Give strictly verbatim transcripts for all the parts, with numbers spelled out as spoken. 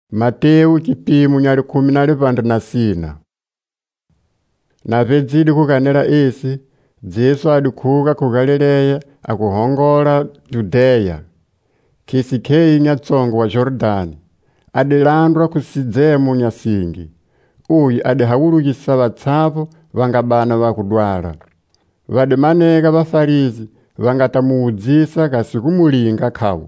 Mateu kipimo nyali kumi na livanda na sina. Na vedzidi kukanela isi, Jesu adikuga ku Galileya akuhongola Judea. Kisikei nyatsongo wa Jordani. Adilandwa kusidzemu nyasingi. Uyi adihawulukisa vatsapo vangabana vakudwala. Vadimaneka vafarizi vangatamuudzisa kasi kumulinga khawu.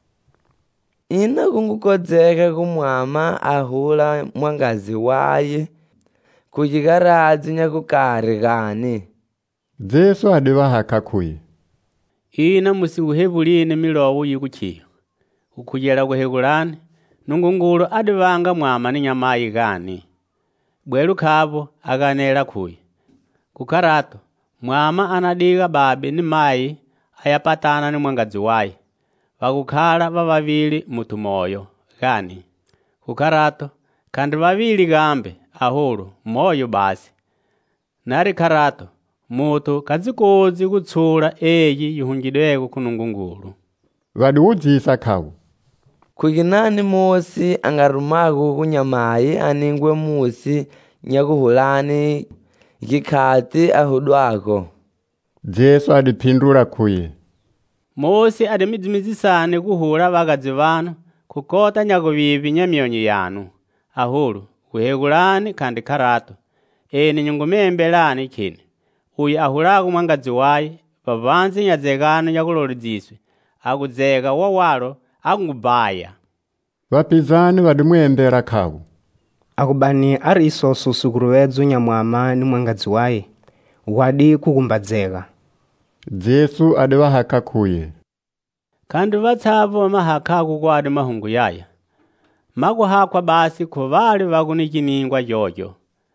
Ina kungukodzeka kumwama ahula mwangazi waye kuchikaradzi nyakukari kani. Jesu adivahaka kuye. Ina musiuhevulini milowu yikuchiyo. Ukujela kuhegulani, nungungulu adivanga mwama ni nyamayi gani. Bwelu kabo aganela kuye. Kukarato, mwama anadiga babi ni mayi ayapatana ni mwangazi waye. Vakukhala vavavili mutu moyo gani. Kukarato, kandi vavili gambe ahulu moyo basi. Nari karato, mutu kazikozi kutsula eyi yuhungidweko kunungungulu. Vadiudzisa khawu. Kukinani Mosi angarumaku kunyamayi aningwe musi nyakuhulani ikikati ahudwako. Jesu adipindula kuye. Mosi adimizimizisane kuhula vagazi vanu kukota nyakuvivi nyamyonyi yanu. Ahulu, kuhegulani kandi karato. Eni nyungumembelani kini. Uyi ahulaku mwangazi waye, vavanzi nyadzegano nyakuloliziswe. Akuzega wawalo, akungubaya. Vapizani vadimuembera khawu. Akubani ari isoso sukuruwedzo nyamwama ni mwangazi waye. Wadi kukumbadzega. Jesu adivahaka kuye. Kandi vatsapo mahakaku kwa adi mahungu yaya. Makuhakwa basi kuvali vakunikiningwa yoyo.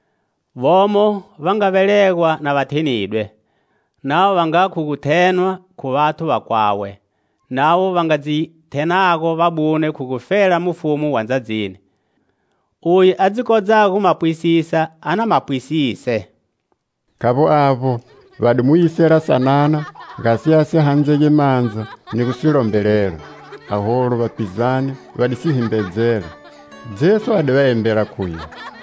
Vomo vangavelegwa na vatenidwe. Nao vangakukutenwa kuvatu vakwawe. Nao vangazitenako vabune kukufela mufumu wanzazini. Uyi adzikoza kumapwisisa ana mapwisise. Kabo avo vadimuyisera sanana ngasiyasi hanzege manza ni kusilombelela. Aholo vapizani vadisihimbedzela. Jesu adivaembera kuye.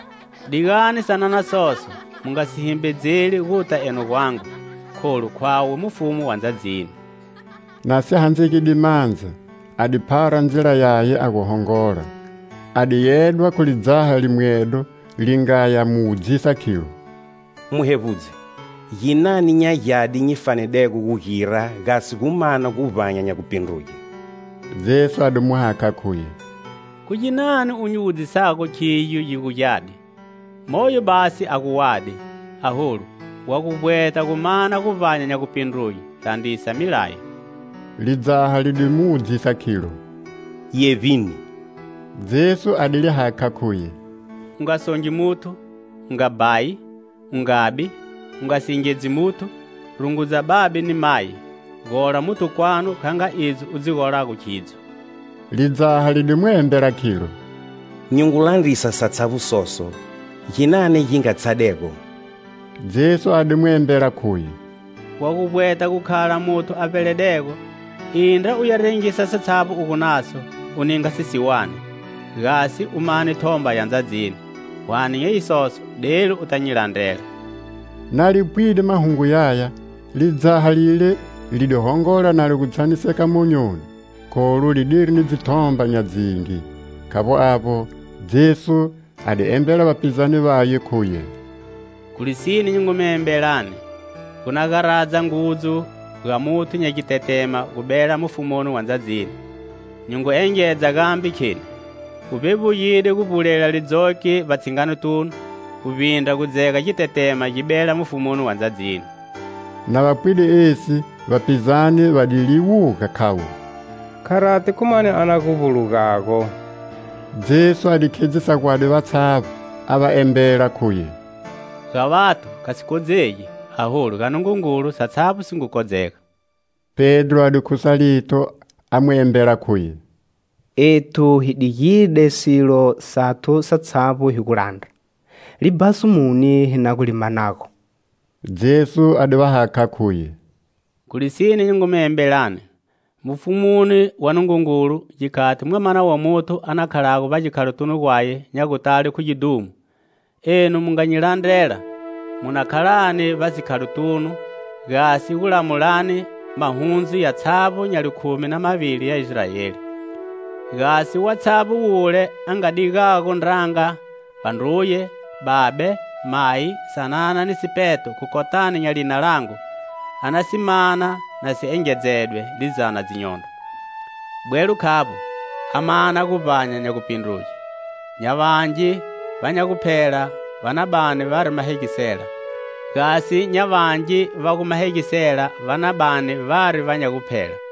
Digani sanana soso mungasihimbedzeli kuta eno kwangu kholu kwawe mufumu wanzazini. Nasi hanzege dimanza adipara nzira yaye akuhongola. Adiyedwa kulidzaha limwedo lingaya muudzisa kilo. Muhevuze, yinani nya yadi nyifanedeko kuhira gasi kumana kuvanya nyakupinduye. Jesu adimuhaka kuye. Kujinani unyudzisako chiyu yikuyadi. Moyo basi akuwadi, ahulu, wakubweta kumana kuvanya nyakupinduye, tandisa milayo. Lidzaha lidimuudzisa kilo. Yevini. Jesu adilihaka kuye. Ungasonji mutu, ungabayi, ungabi, ungasingezi mutu, runguza babi ni mayi. Gora mutu kwanu kanga izu uzigora kuchizo. Lidzaha lidimuembera kilo. Nyungulandisa satsavu soso. Yinane yingatsadeko. Jesu adimuembera kuye. Wakubweta kukhala mutu apeledeko. Inda uyarengisa satsavu ukunaso, uninga sisiwane. Gasi umani thomba yanzazini. Wani ye isoso, delu utanyilandela. Nalipwide mahungu yaya, lidzaha lile lidihongola nalikutsaniseka munyuni. Kolu lidiri nizithomba nyazingi. Kabo apo, Jesu adiembera vapizani vaye kuye. Kulisini nyungumembelani. Kunagaraza nguzu, gamutu nyakitetema kubela mufumonu wanzazini. Nyungu engeza gambi kini. Ubebu yide kubulela lidzoki vatsingano tunu. Ubinda kuzeka kitetema jibela mufumonu wanzazini. Na vapwide esi vapizani vadiliwuka khawu. Karate kumane anakubulukako. Jesu adikhedzisa kwadi vatsavu avaembera kuye. Gavatu kasikodzeki ahulu kanungungulu satsapu singukodzeka. Pedro adikusalito amuembera kuye. Etu hidiyide silo sato satsapu hikulanda. Libasu muni hinakulimanako. Jesu adivahaka kuye. Kulisini nyungumembelani. mufumuni wa nungungulu jikati mwamana wa mutu anakhalago vajikhala tunu gwaye nyakutali kujidumu. Enu munganyilandela munakhalani vazikhala tunu gasi kulamulani mahunzi ya tsabu nyali khumi na mavili ya Israeli. Gasi wa tsabu ule angadigako ndranga panduye babe mai sanana ni sipeto kukotani nyalina langu anasimana na siengedzedwe lizana zinyondo. Bwelu kabo amana kupanya nyakupinduye nyavanji vanyakuphela vana bane vari mahegisela gasi nyavanji vakumahegisela vana bane vari vanyakuphela.